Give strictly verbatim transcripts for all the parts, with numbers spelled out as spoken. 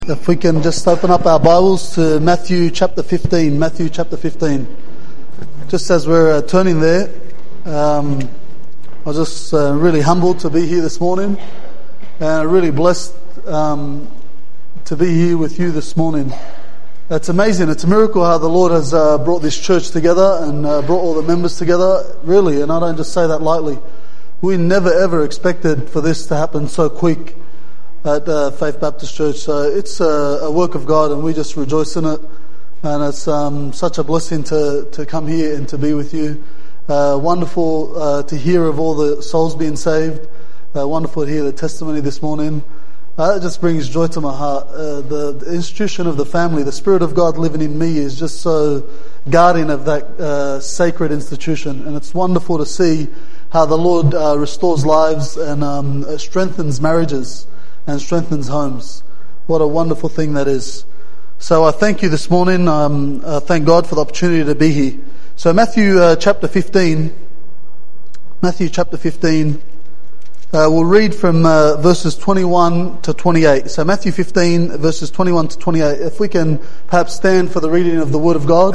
If we can just open up our Bibles to Matthew chapter fifteen. Matthew chapter fifteen. Just as we're uh, turning there, um, I was just uh, really humbled to be here this morning, and really blessed um, to be here with you this morning. It's amazing. It's a miracle how the Lord has uh, brought this church together and uh, brought all the members together, really, and I don't just say that lightly. We never ever expected for this to happen so quick at uh, Faith Baptist Church. So it's a, a work of God, and we just rejoice in it. And it's um, such a blessing to, to come here and to be with you. Uh, wonderful uh, to hear of all the souls being saved. Uh, wonderful to hear the testimony this morning. Uh, it just brings joy to my heart. Uh, the, the institution of the family, the Spirit of God living in me is just so guardian of that uh, sacred institution. And it's wonderful to see how the Lord uh, restores lives and um, strengthens marriages and strengthens homes. What a wonderful thing that is. So I thank you this morning. Um, uh, thank God for the opportunity to be here. So Matthew uh, chapter fifteen. Matthew chapter fifteen. Uh, we'll read from uh, verses twenty-one to twenty-eight. So Matthew fifteen, verses twenty-one to twenty-eight. If we can perhaps stand for the reading of the Word of God.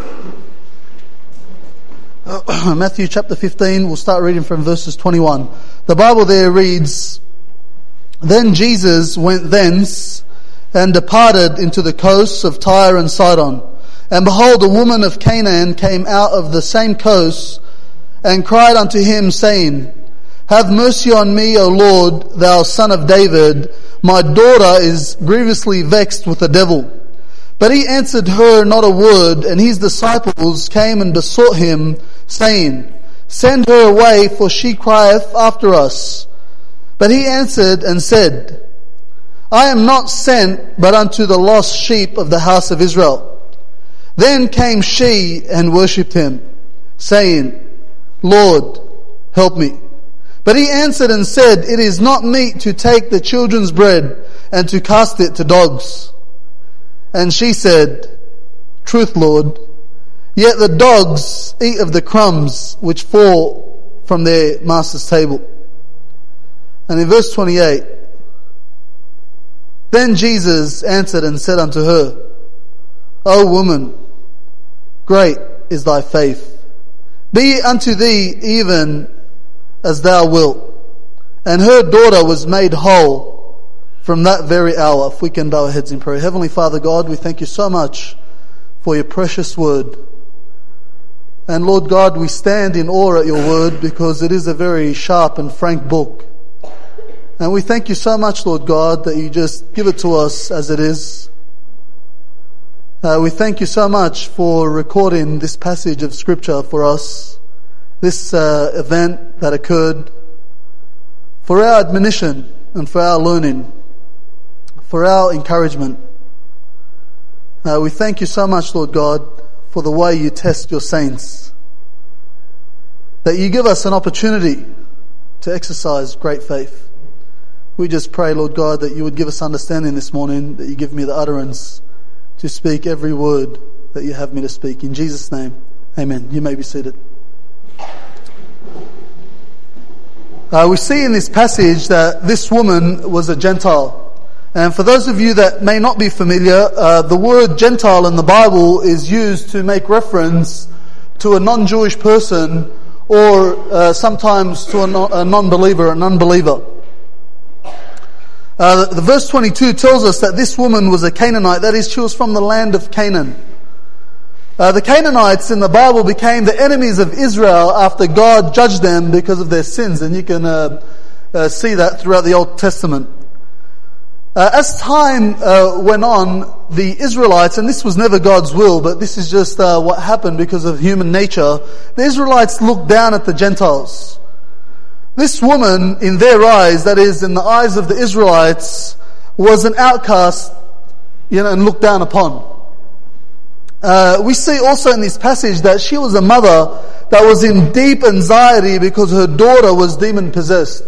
Uh, Matthew chapter fifteen, we'll start reading from verses twenty-one. The Bible there reads, "Then Jesus went thence and departed into the coasts of Tyre and Sidon. And behold, a woman of Canaan came out of the same coast and cried unto him, saying, Have mercy on me, O Lord, thou son of David. My daughter is grievously vexed with the devil. But he answered her not a word, and his disciples came and besought him, saying, Send her away, for she crieth after us. But he answered and said, I am not sent but unto the lost sheep of the house of Israel. Then came she and worshipped him, saying, Lord, help me. But he answered and said, It is not meet to take the children's bread and to cast it to dogs. And she said, Truth, Lord, yet the dogs eat of the crumbs which fall from their master's table. And in verse twenty-eight, Then Jesus answered and said unto her, O woman, great is thy faith. Be it unto thee even as thou wilt. And her daughter was made whole from that very hour." If we can bow our heads in prayer. Heavenly Father God, we thank you so much for your precious word. And Lord God, we stand in awe at your word because it is a very sharp and frank book. And we thank you so much, Lord God, that you just give it to us as it is. Uh, we thank you so much for recording this passage of Scripture for us, this uh, event that occurred, for our admonition and for our learning, for our encouragement. Uh, we thank you so much, Lord God, for the way you test your saints, that you give us an opportunity to exercise great faith. We just pray, Lord God, that you would give us understanding this morning, that you give me the utterance to speak every word that you have me to speak. In Jesus' name, amen. You may be seated. Uh, we see in this passage that this woman was a Gentile. And for those of you that may not be familiar, uh, the word Gentile in the Bible is used to make reference to a non-Jewish person or uh, sometimes to a, non- a non-believer, an unbeliever. Uh, the, the verse twenty-two tells us that this woman was a Canaanite. That is, she was from the land of Canaan. Uh, the Canaanites in the Bible became the enemies of Israel after God judged them because of their sins. And you can uh, uh, see that throughout the Old Testament. Uh, as time uh, went on, the Israelites, and this was never God's will, but this is just uh, what happened because of human nature, the Israelites looked down at the Gentiles. This woman, in their eyes, that is, in the eyes of the Israelites, was an outcast, you know, and looked down upon. Uh, we see also in this passage that she was a mother that was in deep anxiety because her daughter was demon-possessed.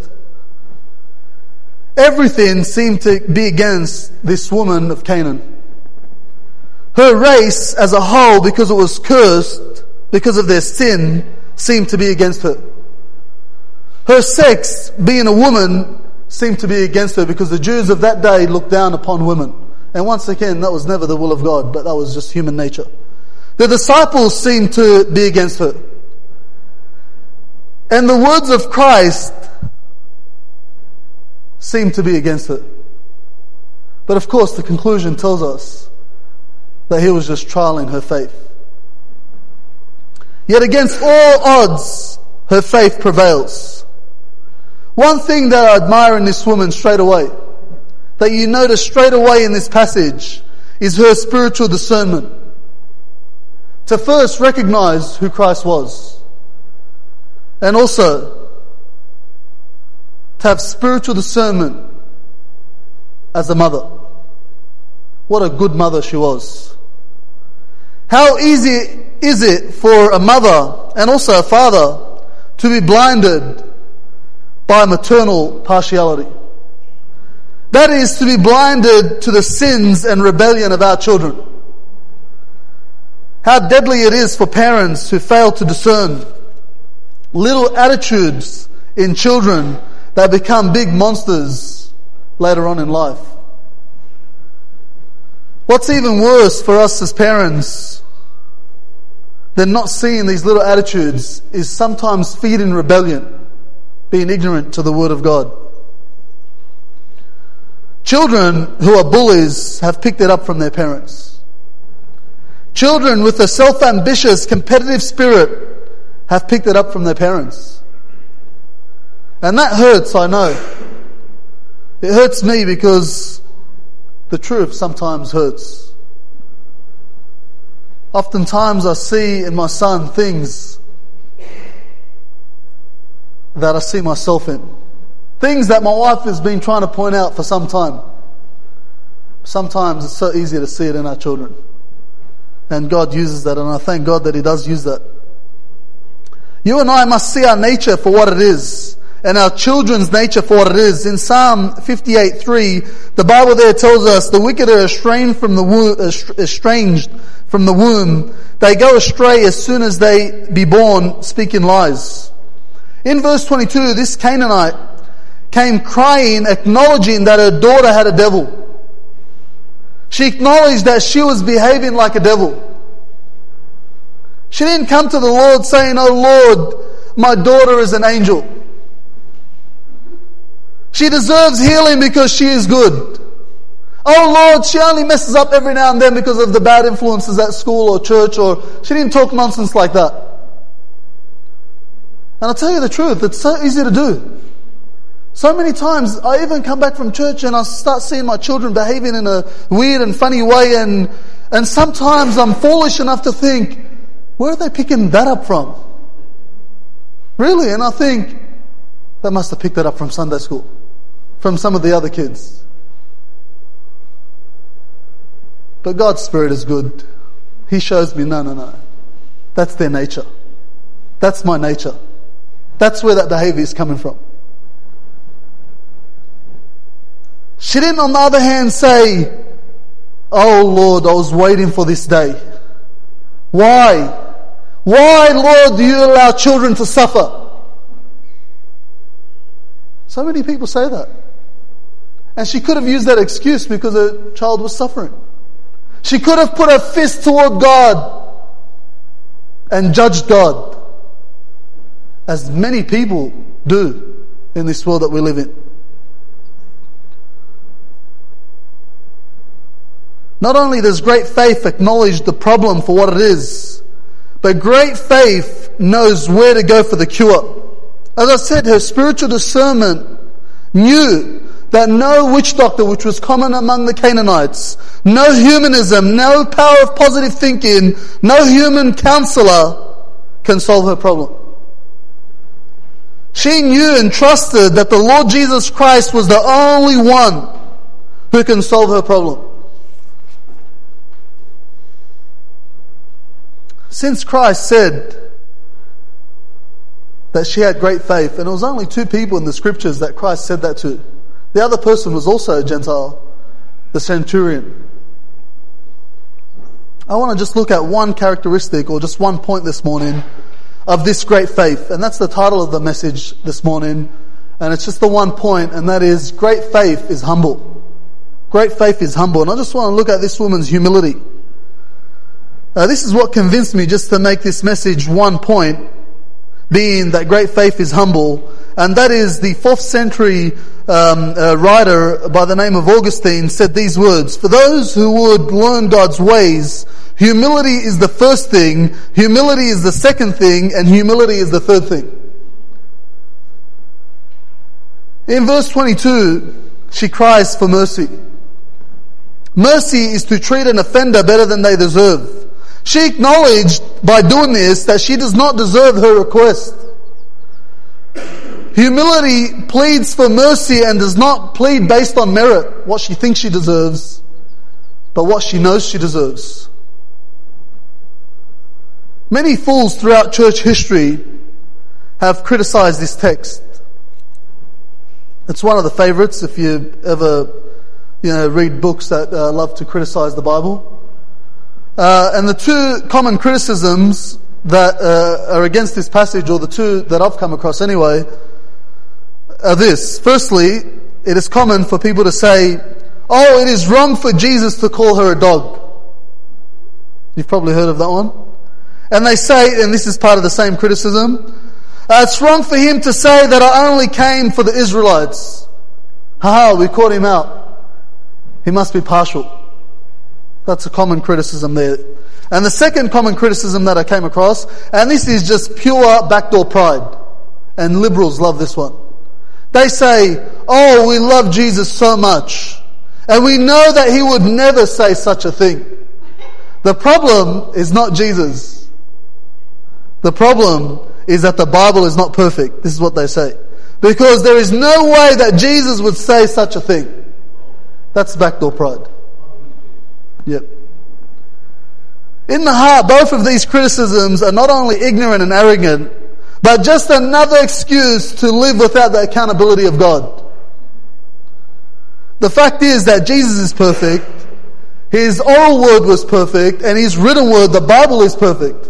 Everything seemed to be against this woman of Canaan. Her race as a whole, because it was cursed, because of their sin, seemed to be against her. Her sex, being a woman, seemed to be against her because the Jews of that day looked down upon women. And once again, that was never the will of God, but that was just human nature. The disciples seemed to be against her. And the words of Christ seemed to be against her. But of course, the conclusion tells us that he was just trialing her faith. Yet against all odds, her faith prevails. One thing that I admire in this woman straight away, that you notice straight away in this passage, is her spiritual discernment. To first recognize who Christ was. And also, to have spiritual discernment as a mother. What a good mother she was. How easy is it for a mother and also a father to be blinded by maternal partiality? That is, to be blinded to the sins and rebellion of our children. How deadly it is for parents who fail to discern little attitudes in children that become big monsters later on in life. What's even worse for us as parents than not seeing these little attitudes is sometimes feeding rebellion, being ignorant to the Word of God. Children who are bullies have picked it up from their parents. Children with a self-ambitious, competitive spirit have picked it up from their parents. And that hurts, I know. It hurts me because the truth sometimes hurts. Oftentimes I see in my son things that I see myself in. Things that my wife has been trying to point out for some time. Sometimes it's so easy to see it in our children. And God uses that, and I thank God that He does use that. You and I must see our nature for what it is, and our children's nature for what it is. In Psalm fifty-eight three, the Bible there tells us, the wicked are estranged from the womb, estranged from the womb. They go astray as soon as they be born, speaking lies. In verse twenty-two, this Canaanite came crying, acknowledging that her daughter had a devil. She acknowledged that she was behaving like a devil. She didn't come to the Lord saying, "Oh Lord, my daughter is an angel. She deserves healing because she is good. Oh Lord, she only messes up every now and then because of the bad influences at school or church," or she didn't talk nonsense like that. And I'll tell you the truth, it's so easy to do. So many times I even come back from church and I start seeing my children behaving in a weird and funny way, and and sometimes I'm foolish enough to think, where are they picking that up from? Really? And I think, they must have picked that up from Sunday school, from some of the other kids. But God's Spirit is good. He shows me, no, no, no. That's their nature. That's my nature. That's where that behavior is coming from. She didn't, on the other hand, say, "Oh Lord, I was waiting for this day. Why? Why, Lord, do you allow children to suffer?" So many people say that. And she could have used that excuse because her child was suffering. She could have put her fist toward God and judged God, as many people do in this world that we live in. Not only does great faith acknowledge the problem for what it is, but great faith knows where to go for the cure. As I said, her spiritual discernment knew that no witch doctor, which was common among the Canaanites, no humanism, no power of positive thinking, no human counselor can solve her problem. She knew and trusted that the Lord Jesus Christ was the only one who can solve her problem. Since Christ said that she had great faith, and it was only two people in the scriptures that Christ said that to. The other person was also a Gentile, the centurion. I want to just look at one characteristic, or just one point this morning, of this great faith. And that's the title of the message this morning. And it's just the one point, and that is, great faith is humble. great faith is humble. And I just want to look at this woman's humility. Uh, this is what convinced me just to make this message one point, being that great faith is humble. And that is the fourth century um, uh, writer by the name of Augustine said these words: "For those who would learn God's ways, humility is the first thing, humility is the second thing, and humility is the third thing." In verse twenty-two, she cries for mercy. Mercy is to treat an offender better than they deserve. She acknowledged by doing this that she does not deserve her request. Humility pleads for mercy and does not plead based on merit, what she thinks she deserves, but what she knows she deserves. Many fools throughout church history have criticized this text. It's one of the favorites if you ever, you know, read books that uh, love to criticize the Bible. Uh, and the two common criticisms that uh, are against this passage, or the two that I've come across anyway, are this. Firstly, it is common for people to say, "Oh, it is wrong for Jesus to call her a dog." You've probably heard of that one. And they say, and this is part of the same criticism, Uh, it's wrong for him to say that I only came for the Israelites. Ha, we caught him out. He must be partial. That's a common criticism there. And the second common criticism that I came across, and this is just pure backdoor pride, and liberals love this one. They say, "Oh, we love Jesus so much, and we know that he would never say such a thing." The problem is not Jesus. The problem is that the Bible is not perfect. This is what they say. Because there is no way that Jesus would say such a thing. That's backdoor pride. Yep. In the heart, both of these criticisms are not only ignorant and arrogant, but just another excuse to live without the accountability of God. The fact is that Jesus is perfect, His oral word was perfect, and His written word, the Bible, is perfect.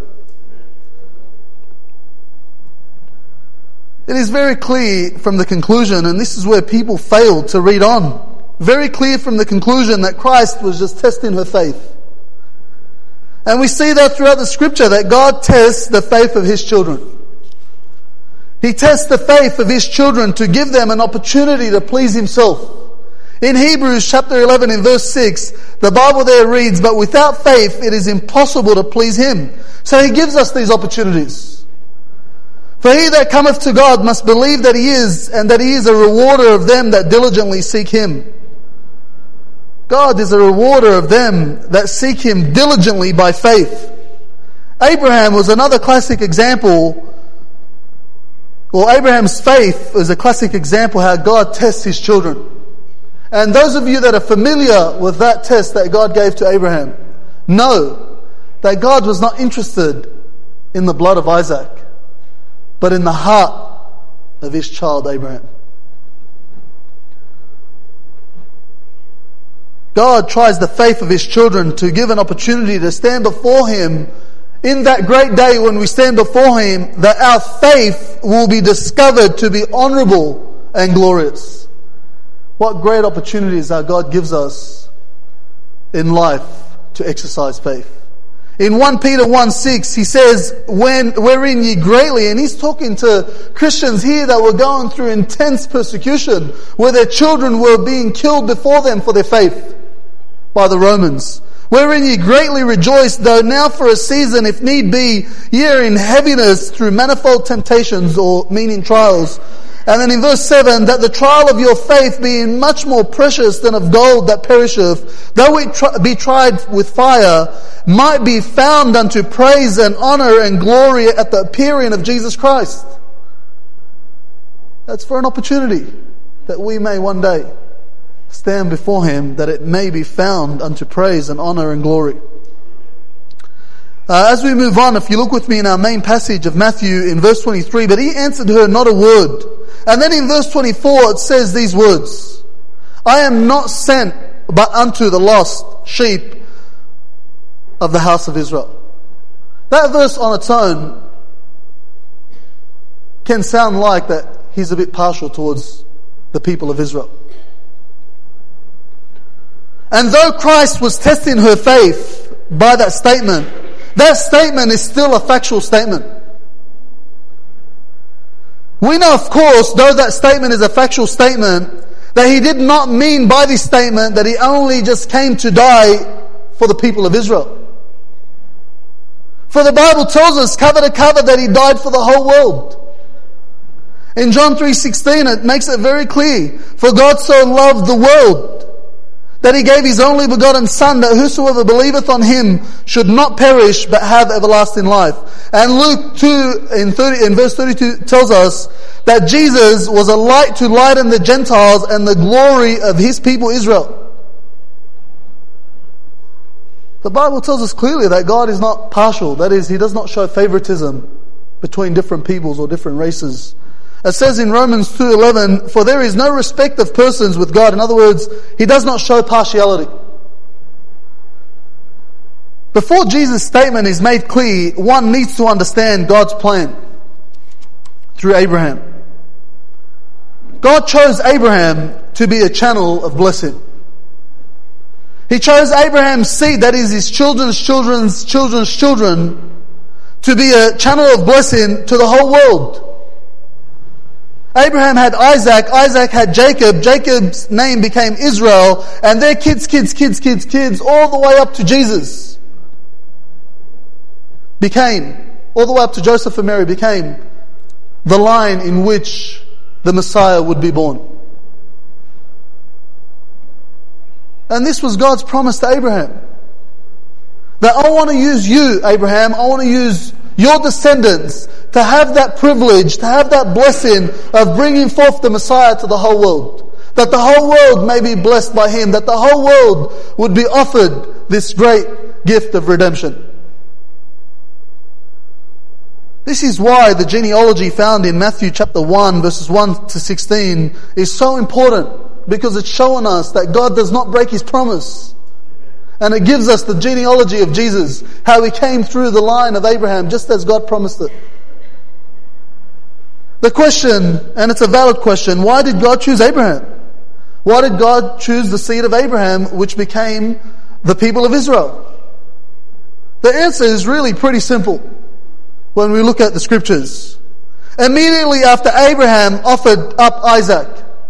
It is very clear from the conclusion, and this is where people fail to read on, very clear from the conclusion that Christ was just testing her faith. And we see that throughout the scripture, that God tests the faith of His children. He tests the faith of His children to give them an opportunity to please Himself. In Hebrews chapter eleven in verse six, the Bible there reads, "But without faith it is impossible to please Him." So He gives us these opportunities. "For he that cometh to God must believe that He is, and that He is a rewarder of them that diligently seek Him." God is a rewarder of them that seek Him diligently by faith. Abraham was another classic example. Well, Abraham's faith is a classic example how God tests His children. And those of you that are familiar with that test that God gave to Abraham know that God was not interested in the blood of Isaac, but in the heart of His child Abraham. God tries the faith of His children to give an opportunity to stand before Him in that great day when we stand before Him, that our faith will be discovered to be honourable and glorious. What great opportunities our God gives us in life to exercise faith. In First Peter one six, he says, "When wherein ye greatly," and he's talking to Christians here that were going through intense persecution, where their children were being killed before them for their faith by the Romans. "Wherein ye greatly rejoice, though now for a season, if need be, ye are in heaviness through manifold temptations," or meaning trials. And then in verse seven, "That the trial of your faith, being much more precious than of gold that perisheth, though it tr- be tried with fire, might be found unto praise and honor and glory at the appearing of Jesus Christ." That's for an opportunity that we may one day stand before Him, that it may be found unto praise and honor and glory. Uh, as we move on, if you look with me in our main passage of Matthew in verse twenty-three, "But he answered her not a word." And then in verse twenty-four it says these words, "I am not sent but unto the lost sheep of the house of Israel." That verse on its own can sound like that He's a bit partial towards the people of Israel. And though Christ was testing her faith by that statement, that statement is still a factual statement. We know, of course, though that statement is a factual statement, that he did not mean by this statement that he only just came to die for the people of Israel. For the Bible tells us cover to cover that he died for the whole world. In John three sixteen it makes it very clear, for God so loved the world that he gave his only begotten Son, that whosoever believeth on him should not perish but have everlasting life. And Luke two in, thirty, in verse thirty-two tells us that Jesus was a light to lighten the Gentiles and the glory of his people Israel. The Bible tells us clearly that God is not partial. That is, he does not show favoritism between different peoples or different races. It says in Romans two eleven, for there is no respect of persons with God. In other words, he does not show partiality. Before Jesus' statement is made clear, one needs to understand God's plan through Abraham. God chose Abraham to be a channel of blessing. He chose Abraham's seed, that is his children's children's children's children, to be a channel of blessing to the whole world. Abraham had Isaac, Isaac had Jacob, Jacob's name became Israel, and their kids, kids, kids, kids, kids, all the way up to Jesus became, all the way up to Joseph and Mary, became the line in which the Messiah would be born. And this was God's promise to Abraham. That I want to use you, Abraham, I want to use your descendants to have that privilege, to have that blessing of bringing forth the Messiah to the whole world. That the whole world may be blessed by him. That the whole world would be offered this great gift of redemption. This is why the genealogy found in Matthew chapter one verses one to sixteen is so important, because it's showing us that God does not break his promise. And it gives us the genealogy of Jesus, how he came through the line of Abraham just as God promised it. The question, and it's a valid question, why did God choose Abraham? Why did God choose the seed of Abraham, which became the people of Israel? The answer is really pretty simple when we look at the scriptures. Immediately after Abraham offered up Isaac,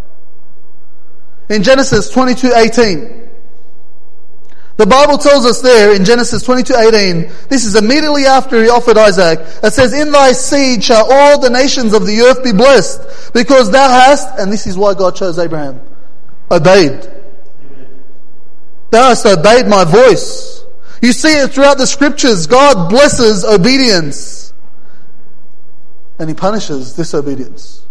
in Genesis twenty-two eighteen, the Bible tells us there in Genesis twenty-two eighteen, this is immediately after he offered Isaac, it says, in thy seed shall all the nations of the earth be blessed, because thou hast, and this is why God chose Abraham, obeyed. Thou hast obeyed my voice. You see it throughout the scriptures. God blesses obedience, and he punishes disobedience.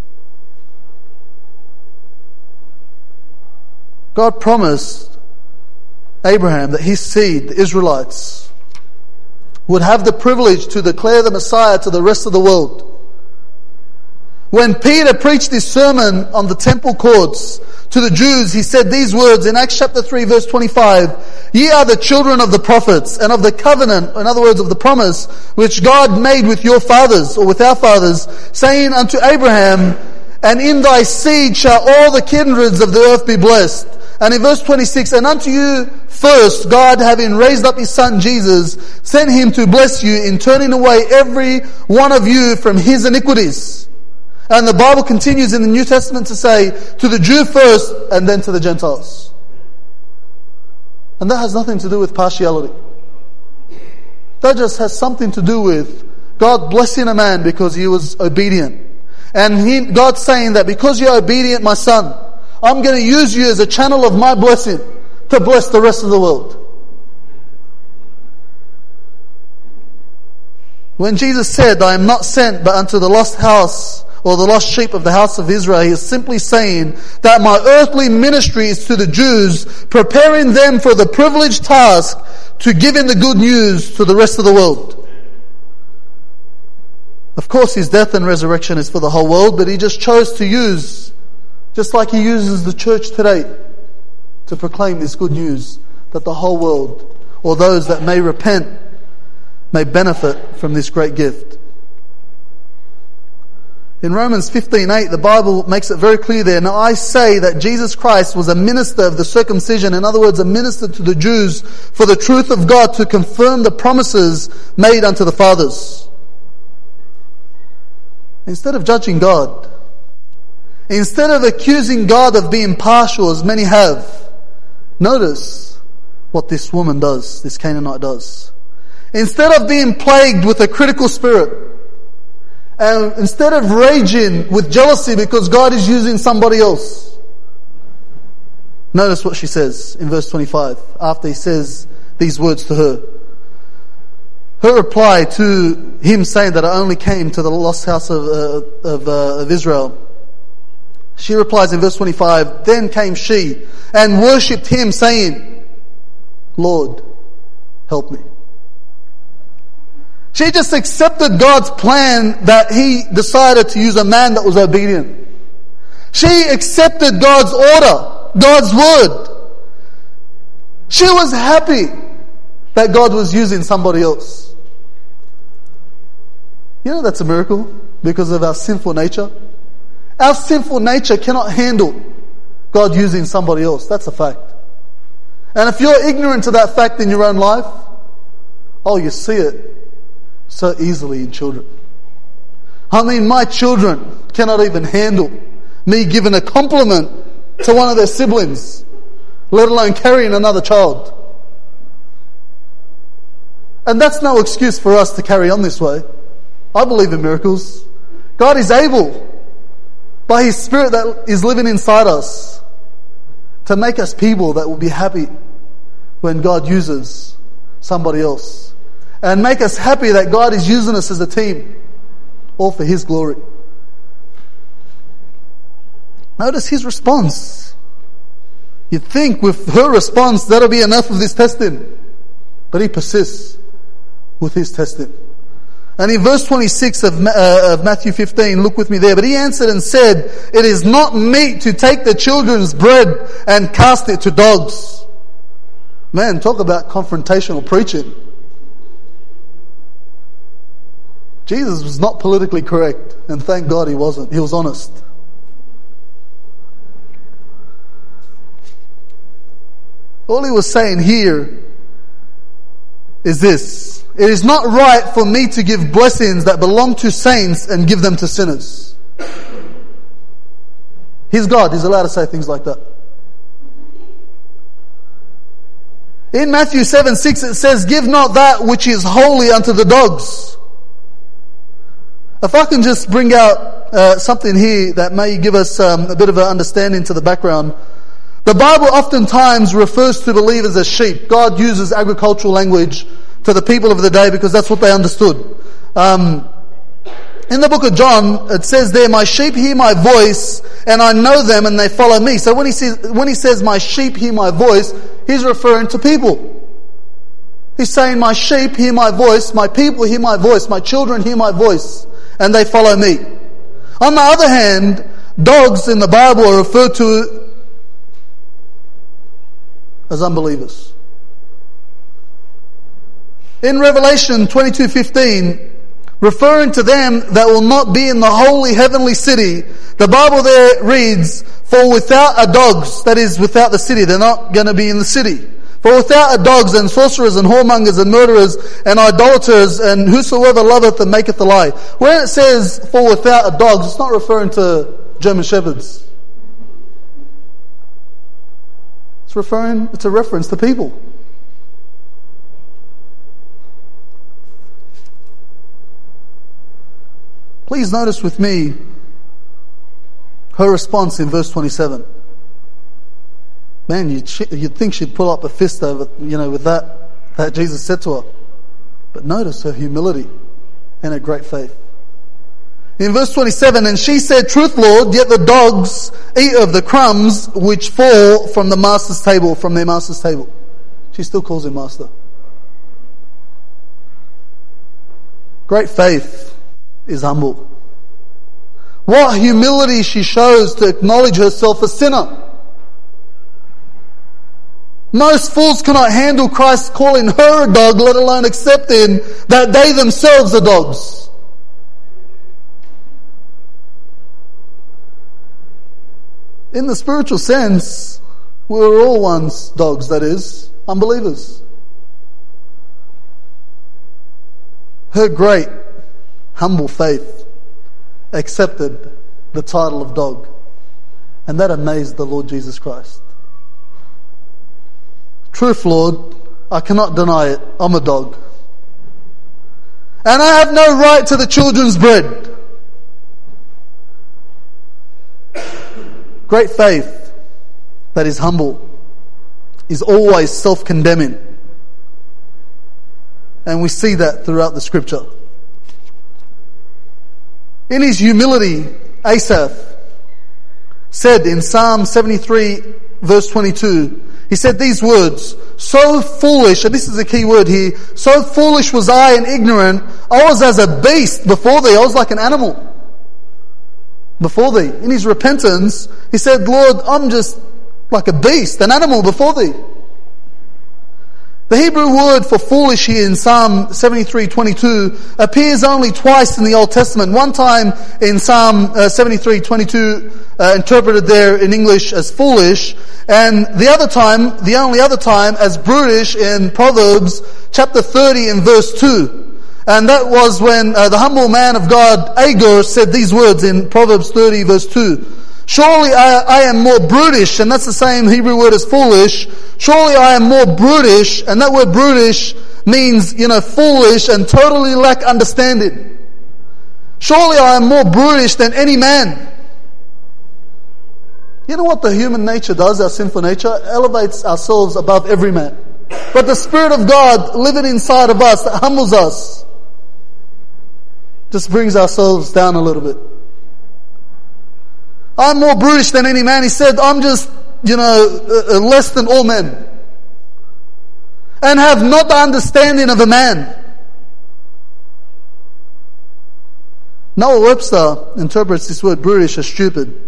God promised Abraham that his seed, the Israelites, would have the privilege to declare the Messiah to the rest of the world. When Peter preached this sermon on the temple courts to the Jews, he said these words in Acts chapter three verse twenty-five, ye are the children of the prophets and of the covenant, in other words of the promise, which God made with your fathers, or with our fathers, saying unto Abraham, and in thy seed shall all the kindreds of the earth be blessed. And in verse twenty-six, and unto you first, God, having raised up his Son Jesus, sent him to bless you in turning away every one of you from his iniquities. And the Bible continues in the New Testament to say, to the Jew first, and then to the Gentiles. And that has nothing to do with partiality. That just has something to do with God blessing a man because he was obedient. And he, God saying that because you're obedient, my son, I'm going to use you as a channel of my blessing to bless the rest of the world. When Jesus said, I am not sent but unto the lost house, or the lost sheep of the house of Israel, he is simply saying that my earthly ministry is to the Jews, preparing them for the privileged task to give in the good news to the rest of the world. Of course, his death and resurrection is for the whole world, but he just chose to use, just like he uses the church today, to proclaim this good news that the whole world, or those that may repent, may benefit from this great gift. In Romans fifteen eight, the Bible makes it very clear there. Now I say that Jesus Christ was a minister of the circumcision, in other words, a minister to the Jews for the truth of God, to confirm the promises made unto the fathers. Instead of judging God, instead of accusing God of being partial, as many have, notice what this woman does, this Canaanite does. Instead of being plagued with a critical spirit, and instead of raging with jealousy because God is using somebody else, notice what she says in verse twenty-five, after he says these words to her. Her reply to him saying that I only came to the lost house of, uh, of, uh, of Israel. She replies in verse twenty-five, then came she and worshipped him saying, Lord, help me. She just accepted God's plan that he decided to use a man that was obedient. She accepted God's order, God's word. She was happy that God was using somebody else. You know that's a miracle because of our sinful nature. Our sinful nature cannot handle God using somebody else. That's a fact. And if you're ignorant to that fact in your own life, oh, you see it so easily in children. I mean, my children cannot even handle me giving a compliment to one of their siblings, let alone carrying another child. And that's no excuse for us to carry on this way. I believe in miracles. God is able, by His Spirit that is living inside us, to make us people that will be happy when God uses somebody else. And make us happy that God is using us as a team, all for His glory. Notice his response. You'd think with her response that'll be enough of this testing. But he persists with his testing. And in verse twenty-six of, uh, of Matthew fifteen, look with me there. But he answered and said, it is not meet to take the children's bread and cast it to dogs. Man, talk about confrontational preaching. Jesus was not politically correct, and thank God he wasn't. He was honest. All he was saying here is this: it is not right for me to give blessings that belong to saints and give them to sinners. He's God. He's allowed to say things like that. In Matthew seven six it says, give not that which is holy unto the dogs. If I can just bring out uh, something here that may give us um, a bit of an understanding to the background. The Bible oftentimes refers to believers as sheep. God uses agricultural language to the people of the day because that's what they understood. Um, in the book of John, it says there, my sheep hear my voice and I know them and they follow me. So when he says, when he says my sheep hear my voice, he's referring to people. He's saying my sheep hear my voice, my people hear my voice, my children hear my voice, and they follow me. On the other hand, dogs in the Bible are referred to as unbelievers. In Revelation twenty-two fifteen, referring to them that will not be in the holy heavenly city, the Bible there reads, for without are dogs, that is without the city, they're not going to be in the city. For without are dogs and sorcerers and whoremongers and murderers and idolaters and whosoever loveth and maketh a lie. When it says for without are dogs, it's not referring to German shepherds. It's referring, it's a reference to people. Please notice with me her response in verse twenty-seven. Man, you'd, you'd think she'd pull up a fist over, you know, with that, that Jesus said to her. But notice her humility and her great faith. In verse twenty-seven, and she said, truth, Lord, yet the dogs eat of the crumbs which fall from the master's table, from their master's table. She still calls him master. Great faith is humble. What humility she shows to acknowledge herself a sinner. Most fools cannot handle Christ calling her a dog, let alone accepting that they themselves are dogs. in the spiritual sense, we were all once dogs, that is, unbelievers. Her great, humble faith accepted the title of dog. And that amazed the Lord Jesus Christ. Truth, Lord, I cannot deny it. I'm a dog. And I have no right to the children's bread. Great faith that is humble is always self-condemning. And we see that throughout the scripture. In his humility, Asaph said in Psalm seventy-three verse twenty-two, he said these words, so foolish, and this is a key word here, so foolish was I and ignorant, I was as a beast before thee, I was like an animal before thee. In his repentance, he said, Lord, I'm just like a beast, an animal before thee. The Hebrew word for foolish here in Psalm seventy-three twenty-two appears only twice in the Old Testament. One time in Psalm uh, seventy-three twenty-two, uh, interpreted there in English as foolish, and the other time, the only other time, as brutish in Proverbs chapter thirty and verse two. And that was when uh, the humble man of God, Agur, said these words in Proverbs thirty verse two. Surely I, I am more brutish, and that's the same Hebrew word as foolish. Surely I am more brutish, and that word brutish means, you know, foolish and totally lack understanding. Surely I am more brutish than any man. You know what the human nature does, our sinful nature? Elevates ourselves above every man. But the Spirit of God living inside of us that humbles us just brings ourselves down a little bit. I'm more brutish than any man. He said, I'm just, you know, uh, less than all men. And have not the understanding of a man. Noah Webster interprets this word brutish as stupid.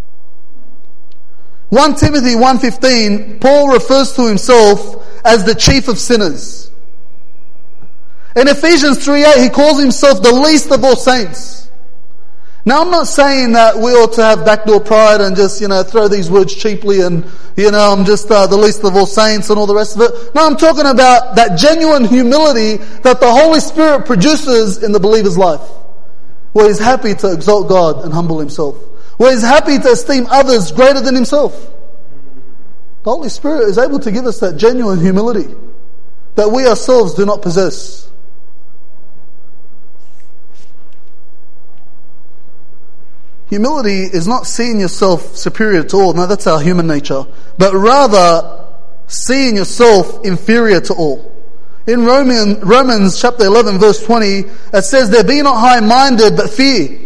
First Timothy one fifteen, Paul refers to himself as the chief of sinners. In Ephesians three eight, he calls himself the least of all saints. Now, I'm not saying that we ought to have backdoor pride and just, you know, throw these words cheaply and, you know, I'm just uh, the least of all saints and all the rest of it. No, I'm talking about that genuine humility that the Holy Spirit produces in the believer's life, where he's happy to exalt God and humble himself, where he's happy to esteem others greater than himself. The Holy Spirit is able to give us that genuine humility that we ourselves do not possess. Humility is not seeing yourself superior to all. No, that's our human nature. But rather, seeing yourself inferior to all. In Roman, Romans chapter eleven verse twenty, it says, there be not high-minded, but fear.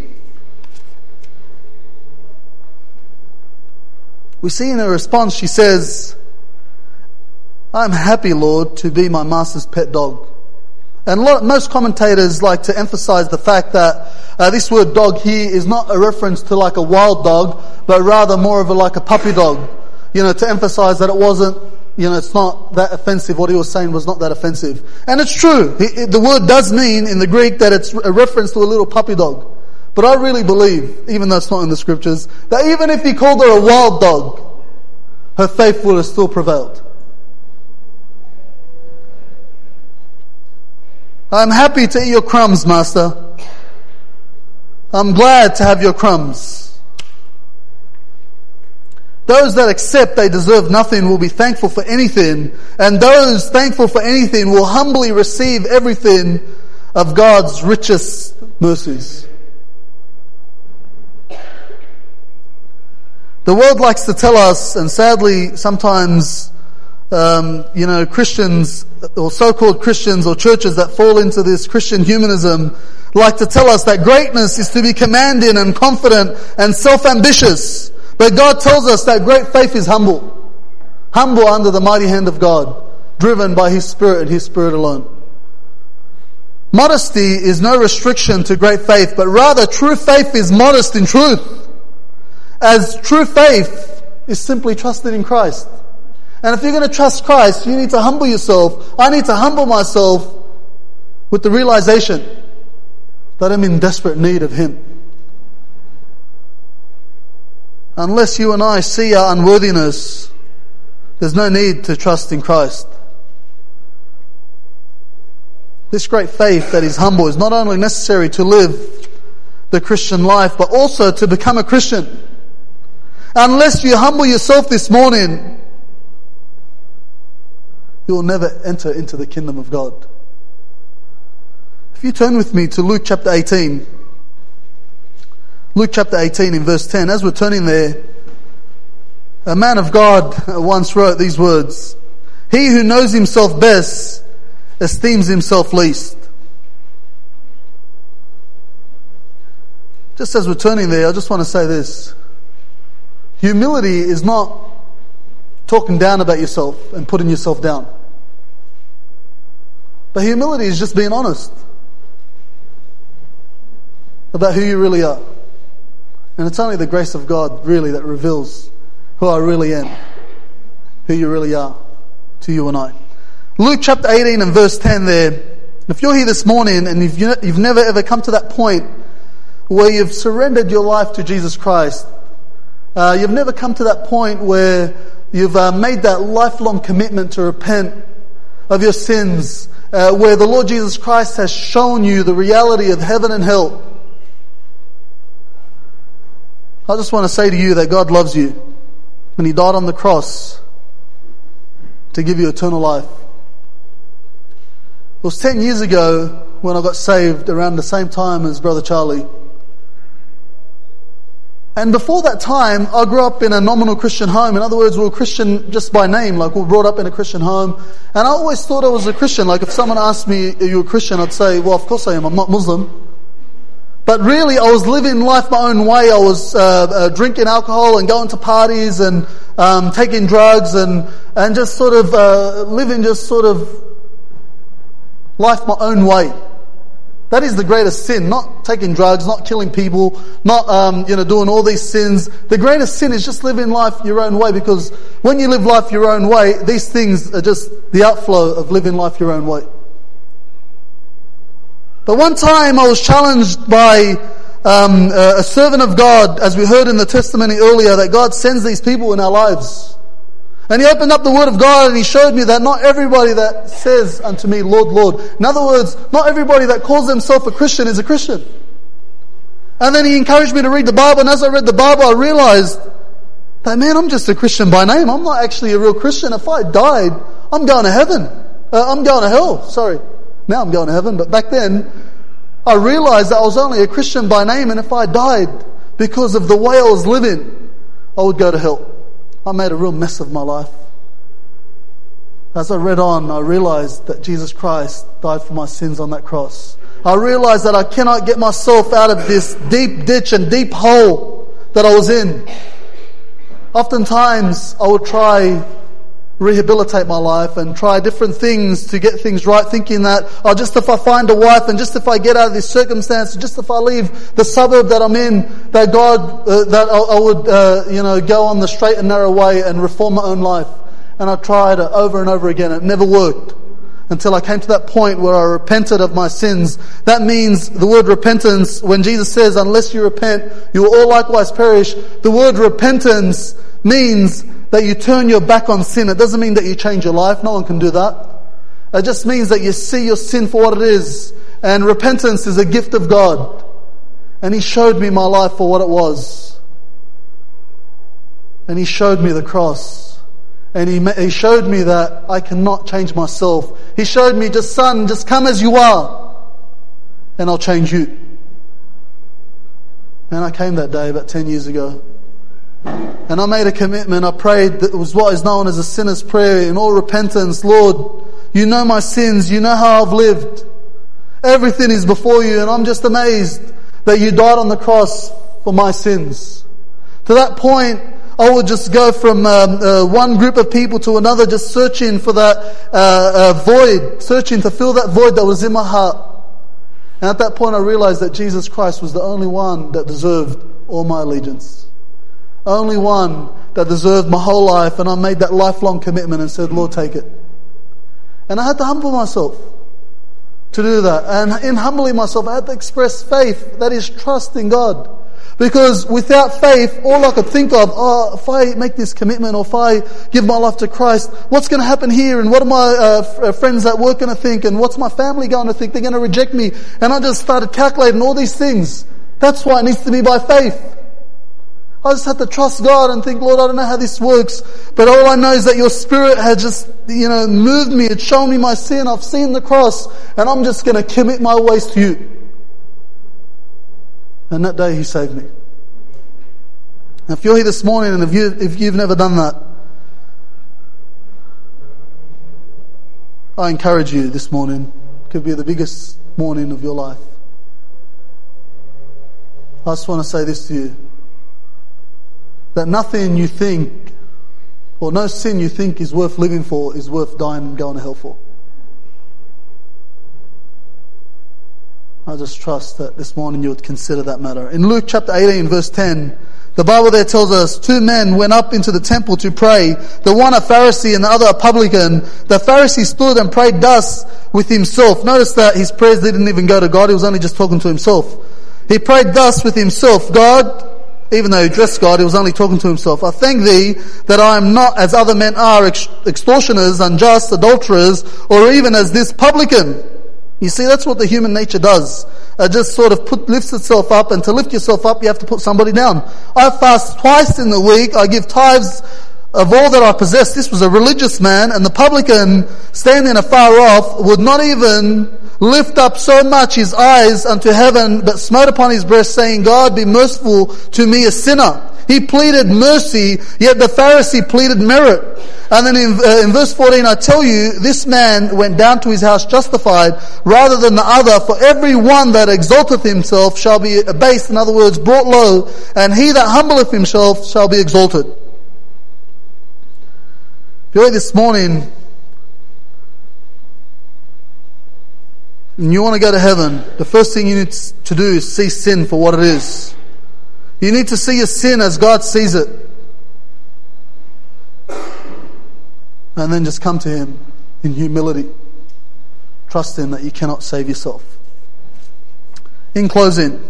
We see in her response, she says, I am happy, Lord, to be my master's pet dog. And a lot, most commentators like to emphasize the fact that uh, this word dog here is not a reference to like a wild dog, but rather more of a like a puppy dog. You know, to emphasize that it wasn't, you know, it's not that offensive. What he was saying was not that offensive. And it's true. It, it, the word does mean in the Greek that it's a reference to a little puppy dog. But I really believe, even though it's not in the scriptures, that even if he called her a wild dog, her faith would have still prevailed. I'm happy to eat your crumbs, Master. I'm glad to have your crumbs. Those that accept they deserve nothing will be thankful for anything, and those thankful for anything will humbly receive everything of God's richest mercies. The world likes to tell us, and sadly sometimes Um, you know, Christians or so-called Christians or churches that fall into this Christian humanism like to tell us that greatness is to be commanding and confident and self-ambitious. But God tells us that great faith is humble. Humble under the mighty hand of God, driven by His Spirit and His Spirit alone. Modesty is no restriction to great faith, but rather true faith is modest in truth. As true faith is simply trusting in Christ. And if you're going to trust Christ, you need to humble yourself. I need to humble myself with the realization that I'm in desperate need of Him. Unless you and I see our unworthiness, there's no need to trust in Christ. This great faith that is humble is not only necessary to live the Christian life, but also to become a Christian. Unless you humble yourself this morning, you will never enter into the kingdom of God. If you turn with me to Luke chapter eighteen, Luke chapter eighteen in verse ten, as we're turning there, a man of God once wrote these words: "He who knows himself best esteems himself least." Just as we're turning there, I just want to say this. Humility is not talking down about yourself and putting yourself down. But humility is just being honest about who you really are. And it's only the grace of God really that reveals who I really am, who you really are to you and I. Luke chapter eighteen and verse ten there. If you're here this morning and you've, you've never ever come to that point where you've surrendered your life to Jesus Christ, uh, you've never come to that point where you've uh, made that lifelong commitment to repent of your sins, uh, where the Lord Jesus Christ has shown you the reality of heaven and hell, I just want to say to you that God loves you and He died on the cross to give you eternal life. It was ten years ago when I got saved, around the same time as Brother Charlie. And before that time, I grew up in a nominal Christian home. In other words, we were Christian just by name, like we were brought up in a Christian home. And I always thought I was a Christian. Like if someone asked me, "Are you a Christian?" I'd say, "Well, of course I am. I'm not Muslim." But really, I was living life my own way. I was uh, uh, drinking alcohol and going to parties and um, taking drugs and and just sort of uh, living just sort of life my own way. That is the greatest sin. Not taking drugs, not killing people, not um, you know doing all these sins. The greatest sin is just living life your own way, because when you live life your own way, these things are just the outflow of living life your own way. But one time I was challenged by um, a servant of God, as we heard in the testimony earlier, that God sends these people in our lives. And he opened up the Word of God and he showed me that not everybody that says unto me, "Lord, Lord." In other words, not everybody that calls themselves a Christian is a Christian. And then he encouraged me to read the Bible, and as I read the Bible I realized that, man, I'm just a Christian by name. I'm not actually a real Christian. If I died, I'm going to heaven. Uh, I'm going to hell, sorry. Now I'm going to heaven, but back then I realized that I was only a Christian by name, and if I died because of the way I was living, I would go to hell. I made a real mess of my life. As I read on, I realized that Jesus Christ died for my sins on that cross. I realized that I cannot get myself out of this deep ditch and deep hole that I was in. Oftentimes I would try rehabilitate my life and try different things to get things right, thinking that, oh, just if I find a wife and just if I get out of this circumstance, just if I leave the suburb that I'm in, that God, uh, that I, I would, uh, you know, go on the straight and narrow way and reform my own life. And I tried it over and over again. It never worked until I came to that point where I repented of my sins. That means the word repentance, when Jesus says, unless you repent, you will all likewise perish. The word repentance means that you turn your back on sin. It doesn't mean that you change your life. No one can do that. It just means that you see your sin for what it is. And repentance is a gift of God. And He showed me my life for what it was. And He showed me the cross. And He, He showed me that I cannot change myself. He showed me, just son, just come as you are, and I'll change you. And I came that day about ten years ago. And I made a commitment. I prayed that it was what is known as a sinner's prayer in all repentance. Lord, you know my sins. You know how I've lived. Everything is before you, and I'm just amazed that you died on the cross for my sins. To that point, I would just go from um, uh, one group of people to another, just searching for that uh, uh, void, searching to fill that void that was in my heart. And at that point I realized that Jesus Christ was the only one that deserved all my allegiance. Only one that deserved my whole life, and I made that lifelong commitment and said, Lord, take it. And I had to humble myself to do that. And in humbling myself, I had to express faith, that is trust in God. Because without faith, all I could think of, oh, if I make this commitment or if I give my life to Christ, what's going to happen here? And what are my uh, f- friends at work going to think? And what's my family going to think? They're going to reject me. And I just started calculating all these things. That's why it needs to be by faith. I just have to trust God and think, Lord, I don't know how this works, but all I know is that your Spirit has just, you know, moved me. It's shown me my sin. I've seen the cross, and I'm just going to commit my ways to you. And that day He saved me. Now, if you're here this morning and if, you, if you've never done that, I encourage you this morning. It could be the biggest morning of your life. I just want to say this to you. That nothing you think, or no sin you think is worth living for, is worth dying and going to hell for. I just trust that this morning you would consider that matter. In Luke chapter eighteen verse ten, the Bible there tells us, two men went up into the temple to pray, the one a Pharisee and the other a publican. The Pharisee stood and prayed thus with himself. Notice that his prayers didn't even go to God, he was only just talking to himself. He prayed thus with himself, God, even though he addressed God, he was only talking to himself. I thank thee that I am not as other men are, ex- extortioners, unjust, adulterers, or even as this publican. You see, that's what the human nature does. It just sort of put, lifts itself up, and to lift yourself up, you have to put somebody down. I fast twice in the week. I give tithes of all that I possess. This was a religious man, and the publican, standing afar off, would not even lift up so much his eyes unto heaven, but smote upon his breast, saying, God, be merciful to me, a sinner. He pleaded mercy, yet the Pharisee pleaded merit. And then in, uh, in verse fourteen, I tell you, this man went down to his house justified rather than the other. For every one that exalteth himself shall be abased, in other words, brought low, and he that humbleth himself shall be exalted. If you're here this morning and you want to go to heaven, the first thing you need to do is see sin for what it is. You need to see your sin as God sees it. And then just come to Him in humility. Trust Him that you cannot save yourself. In closing,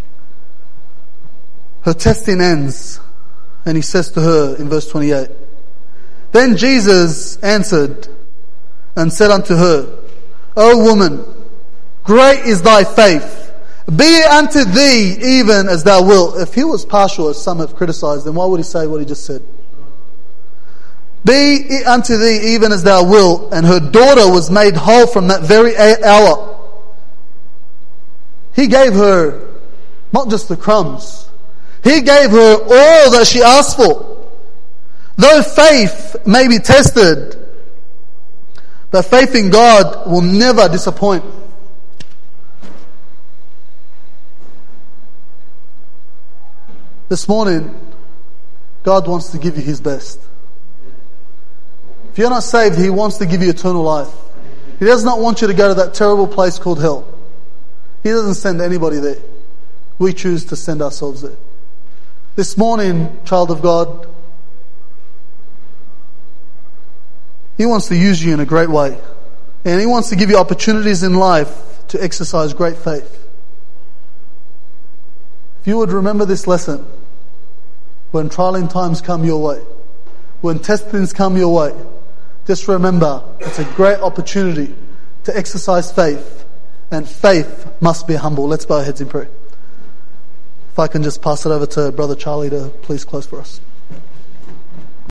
her testing ends, and He says to her in verse twenty-eight, Then Jesus answered and said unto her, O woman, great is thy faith. Be it unto thee even as thou wilt. If He was partial, as some have criticized, then why would He say what He just said? Be it unto thee even as thou wilt. And her daughter was made whole from that very hour. He gave her not just the crumbs. He gave her all that she asked for. Though faith may be tested, but faith in God will never disappoint. This morning, God wants to give you His best. If you're not saved, He wants to give you eternal life. He does not want you to go to that terrible place called hell. He doesn't send anybody there. We choose to send ourselves there. This morning, child of God, He wants to use you in a great way. And He wants to give you opportunities in life to exercise great faith. If you would remember this lesson, when trialing times come your way, when testings come your way, just remember, it's a great opportunity to exercise faith, and faith must be humble. Let's bow our heads in prayer. If I can just pass it over to Brother Charlie to please close for us.